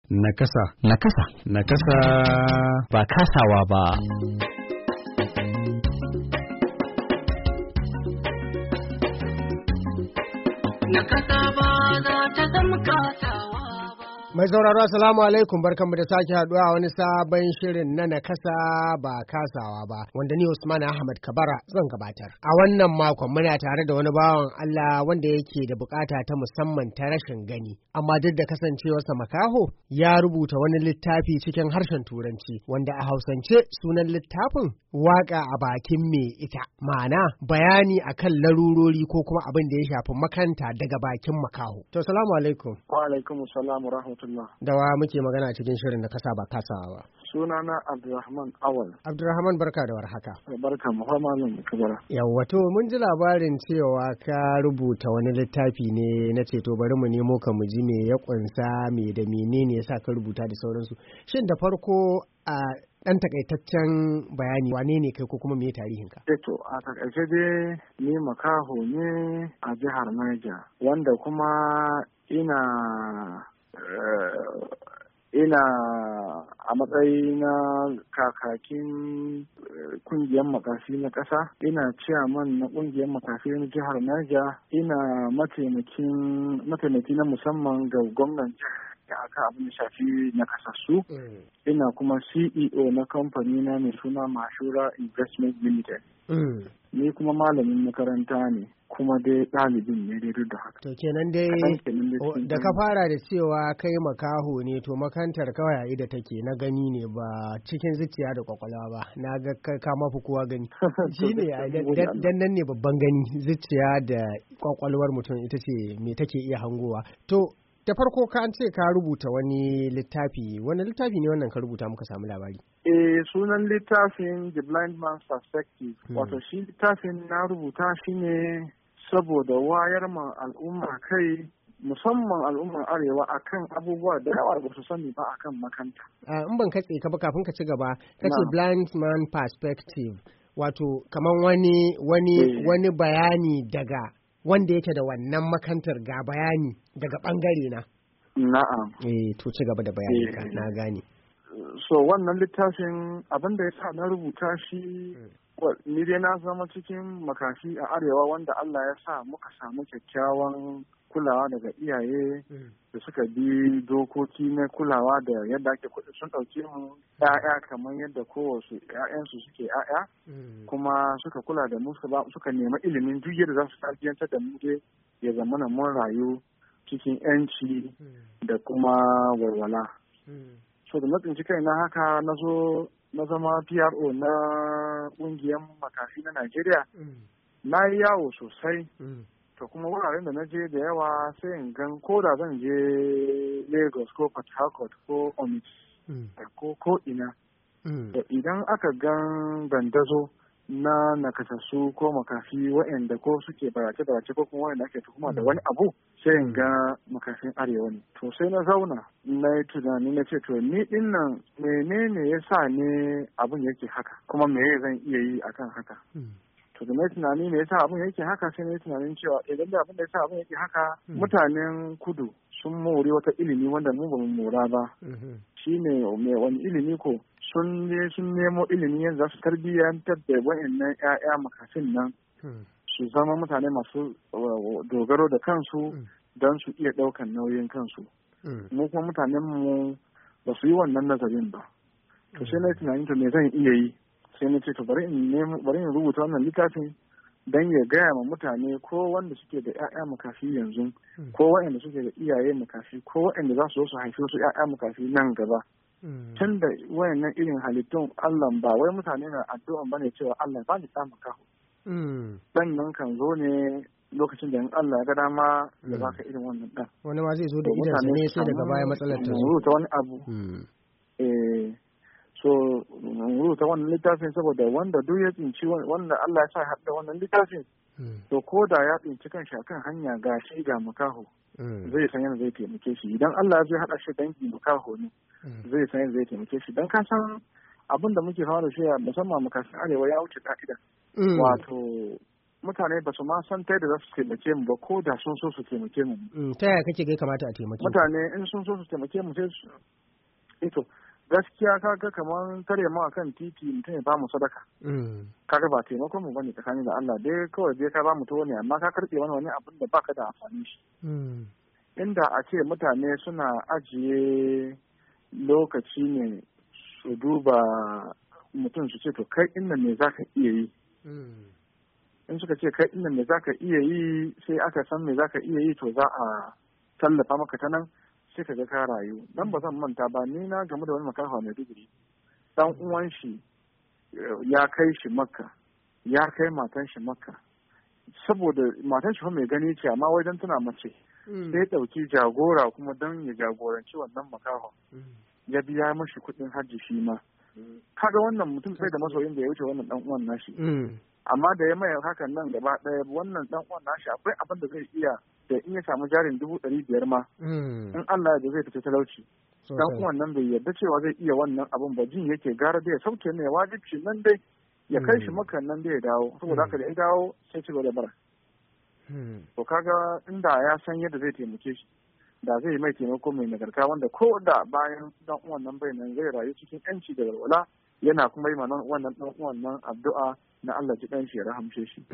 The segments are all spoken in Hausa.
Nakasa. Nakasa. Nakasa. Ba kasawa ba. Nakasa ba za ta zama kasawa ba. Mai sauraro assalamu alaikum barkanmu da sake haduwa a wani sabon shirin na nakasa ba kasawa ba wanda ni Usman Ahmad Kabara zan gabatar. A wannan makon muna tare da wani bawan Allah wanda yake da bukata ta musamman ta rashin gani amma duk da kasancewarsa makaho ya rubuta wani littafi cikin harshen Turanci wanda a Hausance sunan littafin waka a bakin mai ita, ma'ana bayani akan larurori ko kuma abin da ya shafi makanta daga bakin makaho. To assalamu alaikum. Wa alaikum assalam wa rahmatullah. Da wa muke magana cikin shirin na kasa ba kasawa ba. Sunana Abdulrahman Awal. Abdulrahman barka da warhaka. Barka mu har malam Kabara. Yawwa to mun ji labarin cewa ka rubuta wani littafi ne na ce to bari mu nemo ka mu ji me ya kunsa me da menene yasa ka rubuta da sauransu. Shin da farko a dan takaitaccen bayani wane ne kai ko kuma me tarihin ka? To a takaice dai ni makaho ne a jihar Niger wanda kuma ina a matsayi na kakakin kungiyar makafi na ƙasa, ina ciyaman na kungiyar makafi na jihar Niger, ina mataimaki na musamman ga gwamnan jihar da aka abin da shafi na kasassu. Ina kuma CEO na kamfani na mai suna Mashura Investment Limited. Ni kuma malamin makaranta ne kuma dai ɗalibin ne dai duk da haka. To kenan dai da ka fara da cewa kai makaho ne to makantar kawai a ida take na gani ne ba cikin zuciya da kwakwalwa ba. Na ga ka mafi kowa gani. Shi ne dan nan ne babban gani, zuciya da kwakwalwar mutum ita ce me take iya hangowa. To da farko ka an ce ka rubuta wani littafi ne wannan ka rubuta muka samu labari? Sunan littafin The Blind Man's Perspective. Wato shi littafin na rubuta shi ne saboda wayar ma al'umma kai, musamman al'ummar arewa akan abubuwa da yawa ba su sani ba akan makanta. In ban katse ka ba kafin ka ci gaba, ka ce Blind Man Perspective, wato kaman wani bayani daga wanda yake da wannan makantar ga bayani daga bangare na. Na'am. To ci gaba da bayani ka na gane. So wannan littafin abin da ya sa na rubuta shi, ni dai na zama cikin makafi a arewa wanda Allah ya sa muka samu kyakkyawan kulawa daga iyaye da suka bi dokoki na kulawa da yadda ake kuɗi, sun ɗauke mu ‘ya'ya kamar yadda kowace ‘ya'yansu suke ‘ya'ya, kuma suka kula da mu suka nema ilimin duk yadda za su tarbiyyantar da mu dai ya zama na mun rayu cikin ‘yanci da kuma walwala. So da na tsinci kai na haka na zo na zama PRO na ƙungiyar makafi na Najeriya, na yi yawo sosai. To kuma wuraren da na je da yawa sai in gan ko da zan je Lagos ko Port Harcourt ko Onitsha ko ina. Da idan aka gan dandazo na nakasassu ko makafi waɗanda ko suke barace-barace ko kuma waɗanda ake tuhuma da wani abu, sai in ga makafin arewa ne. To sai na zauna na yi tunani na ce to ni din nan menene ya sa ne abin yake haka kuma me zan iya yi akan haka. To da na tunani me yasa abin yake haka, sai na yi tunanin cewa idan da abin da yasa abin yake haka mutanen kudu sun more wata ilimi wanda mu ba mu mora ba. Shi ne wani ilimi ko sun nemo ilimi yanzu za su tarbiyyantar da wayannan ƴaƴa makafin nan su zama mutane masu dogaro da kansu don su iya ɗaukan nauyin kansu. Mu kuma mutanen mu ba su yi wannan nazarin ba. To sai na yi tunanin to me zan iya yi, sai na ce to bari in rubuta wannan littafin don ya gaya ma mutane ko wanda suke da ƴaƴa makafi yanzu ko waɗanda suke da iyaye makafi ko waɗanda za su zo su haifi wasu ƴaƴa makafi nan gaba. Tun da wayannan irin halittun Allah ba wai mutane na addu'an bane cewa Allah ba ni ɗan makaho. Dan nan kan zo ne lokacin da in Allah ya ga dama ya baka irin wannan ɗan. Wani ma zai zo da idansa ne sai daga baya matsalar ta zo. Rubuta wani abu. So rubuta wannan littafin saboda wanda duk ya tsinci wanda Allah ya sa haɗa wannan littafin, to ko da ya tsinci kan shi akan hanya ga shi ga makaho zai san yadda zai taimake shi. Idan Allah zai haɗa shi dangi makaho ne zai san yadda zai taimake shi. Dan ka san abin da muke fama da shi musamman makashin arewa ya wuce ka'ida. Wato mutane ba su ma san ta yadda za su taimake mu ba ko da sun so su taimake mu. Ta yaya kake ga kamata a taimake mu? Mutane in sun so su taimake mu sai ito gaskiya kaga kamar tare mu akan titi mutum ya ba mu sadaka kaga ba taimakon mu bane tsakanin da Allah dai kawai dai ka ba mu to ne amma ka karbe wani abin da baka da amfani shi inda a ce mutane suna ajiye lokaci ne su duba mutum su ce to kai inda me zaka iya yi in suka ce kai inda me zaka iya yi sai aka san me zaka iya yi to za a tallafa maka ta nan sai ka ga ka rayu dan ba zan manta ba ni na game da wani makafa mai digiri dan uwan shi ya kai shi makka ya kai matan shi makka saboda matan shi mai gani ce amma wai dan tana mace sai ya dauki jagora kuma dan ya jagoranci wannan makafa ya biya mashi kuɗin hajji shi ma kaga wannan mutum sai da masoyin da ya wuce wannan dan uwan nashi amma da ya mai hakan nan gaba ɗaya wannan dan uwan nashi akwai abin da zai iya da in ya samu jarin 500 ma in Allah ya zai fita talauci dan uwan nan bai yarda cewa zai iya wannan abin ba jin yake gara da ya sauke ne wajibi nan dai ya kai shi makan nan da ya dawo saboda haka da ya dawo sai ci gaba da bara to kaga inda ya san yadda zai taimake shi da zai mai taimako mai nagarta wanda ko da bayan dan uwan nan bai nan zai rayu cikin yanci da walwala yana kuma yi mana wannan dan uwan nan addu'a na Allah ji dan shi ya rahamshe shi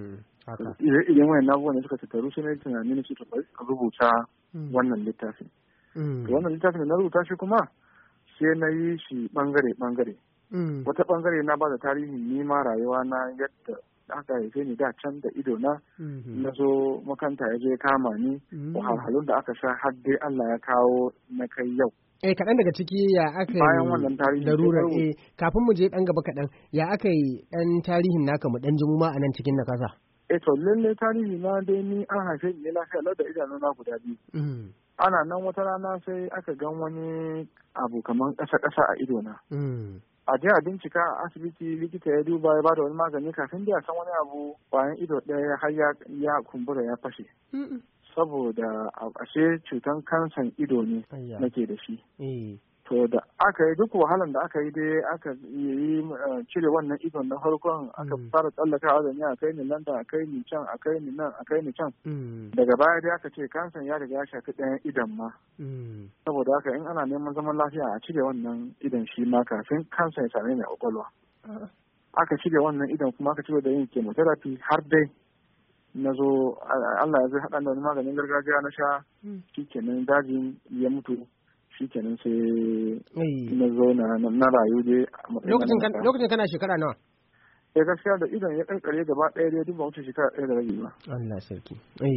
idan wayan abubuwan da suka tattaru sai na tunani ne su ta rubuta wannan littafin to wannan littafin da na rubuta shi kuma sai na yi shi bangare wata bangare na ba da tarihin nima rayuwa na yadda aka haife ni da can da ido na zo makanta ya je kama ni wahalhalun da aka sha har dai Allah ya kawo na kai yau kaɗan daga ciki ya aka yi bayan wannan tarihi darurar kafin mu je ɗan gaba kaɗan ya aka yi ɗan tarihin naka mu ɗan jimu ma a nan cikin na kasa to lallai tarihi na dai ni an haife ni lafiya lau da idanuna guda biyu ana nan wata rana sai aka gan wani abu kamar ƙasa-ƙasa a idona a je a bincika a asibiti likita ya duba ya bada wani magani kafin da ya san wani abu bayan ido ɗaya har ya kumbura ya fashe saboda ashe cutan kansan ido ne nake da shi to da aka yi duk wahalan da aka yi dai aka yi cire wannan idon na farkon aka fara tsallakawa da ni a kai ni nan da a kai ni can a kai ni nan a kai ni can daga baya dai aka ce kansan ya riga ya shafi ɗayan idon ma saboda haka in ana neman zaman lafiya a cire wannan idon shi ma kafin kansan ya same ni a kwakwalwa aka cire wannan idon kuma aka cire da yin chemotherapy har dai na zo Allah ya zai haɗa da wani maganin gargajiya na sha shikenan dajin ya mutu shikenan sai na zo na rayu dai lokacin kana shekara nawa gaskiya da idan ya kankare gaba ɗaya dai duk ba wuce shekara ɗaya da rabi ba Allah sarki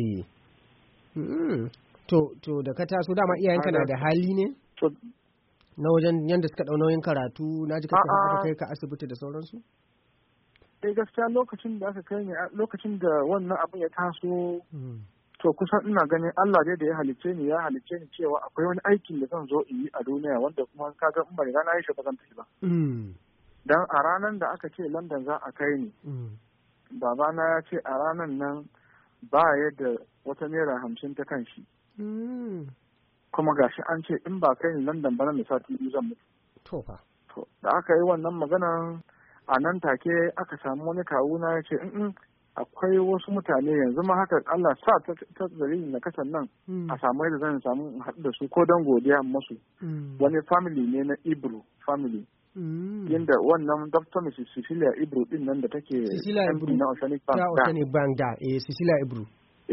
to da ka taso dama iyayenka na da hali ne na wajen yanda suka ɗau nauyin karatu na ji kake aka kai ka asibiti da sauransu gaskiya lokacin da aka kai ne lokacin da wannan abin ya taso to kusan ina ganin Allah dai da ya halicce ni cewa akwai wani aikin da zan zo in yi a duniya wanda kuma kaga in ba riga na yi shi ba zan tafi ba dan a ranar da aka ce London za a kai ni babana ya ce a ranar nan ba yadda wata naira 50 ta kan shi kuma gashi an ce in ba kai ni London ba nan da sati biyu zan mutu to da aka yi wannan maganan a nan take aka samu wani kawuna ya ce akwai wasu mutane yanzu ma haka Allah sa ta dalilin na kasan nan a samu yadda zan samu haɗu da su ko don godiya masu wani family ne na Ibro family yadda wannan Dr. Mrs. Cecilia Ibro din nan da take MP na Oceanic Bank da Cecilia Ibro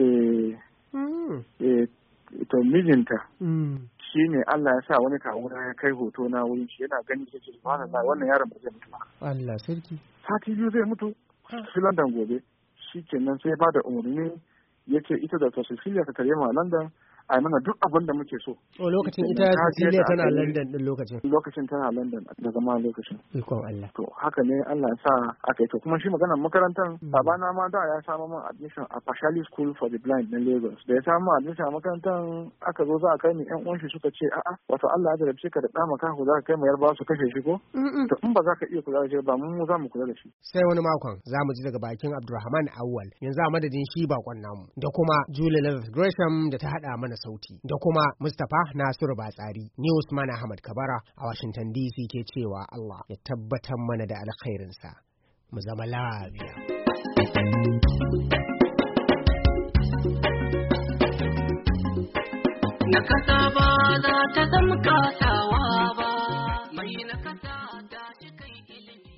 to mijinta shi ne Allah ya sa wani kawuna ya kai hoto na wurin shi yana gani ya ce subhanallah wannan yaron ba zai mutu ba Allah sarki sati biyu zai mutu shi London gobe shi kenan sai ba da umarni ya ce ita da Cecilia ta karye ma London a yi mana duk abin da muke so. Lokacin ita Cecilia tana London din lokacin. Lokacin tana London da zama lokacin. Ikon Allah. To haka ne Allah ya sa aka yi to kuma shi maganar makarantar babana ma da ya samu min admission a Pashali School for the Blind na Lagos. Da ya samu admission a makarantar aka zo za a kai ni ƴan uwan shi suka ce a'a wato Allah ya jarabce ka da ɗa makaho za ka kai mayar ba su kashe shi ko? To in ba za ka iya kula da shi ba mu za mu kula da shi. Sai wani makon za mu ji daga bakin Abdulrahman Awwal yanzu a madadin shi bakon namu da kuma Julie Levis Gresham da ta haɗa mana sauti da kuma Mustapha Nasiru Batsari ni Usman Ahmad Kabara a Washington DC ke cewa Allah ya tabbatar mana da alkhairinsa mu zama lafiya. Na kasa ba za ta zama kasawa ba. na kasa ta shi kai ilimi.